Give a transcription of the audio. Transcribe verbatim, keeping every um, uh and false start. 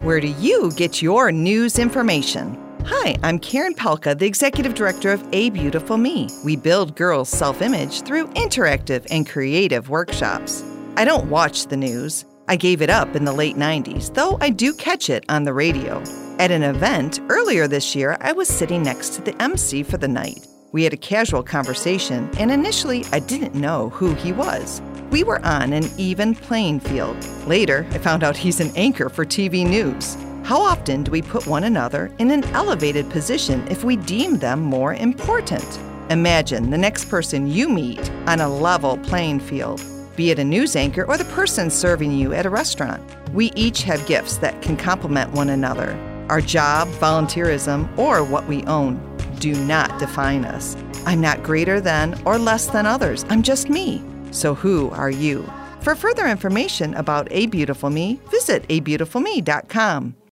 Where do you get your news information? Hi, I'm Karen Pelka, the Executive Director of A Beautiful Me. We build girls' self-image through interactive and creative workshops. I don't watch the news. I gave it up in the late nineties, though I do catch it on the radio. At an event earlier this year, I was sitting next to the M C for the night. We had a casual conversation, and initially I didn't know who he was. We were on an even playing field. Later, I found out he's an anchor for T V news. How often do we put one another in an elevated position if we deem them more important? Imagine the next person you meet on a level playing field, be it a news anchor or the person serving you at a restaurant. We each have gifts that can complement one another. Our job, volunteerism, or what we own do not define us. I'm not greater than or less than others. I'm just me. So who are you? For further information about A Beautiful Me, visit a beautiful me dot com.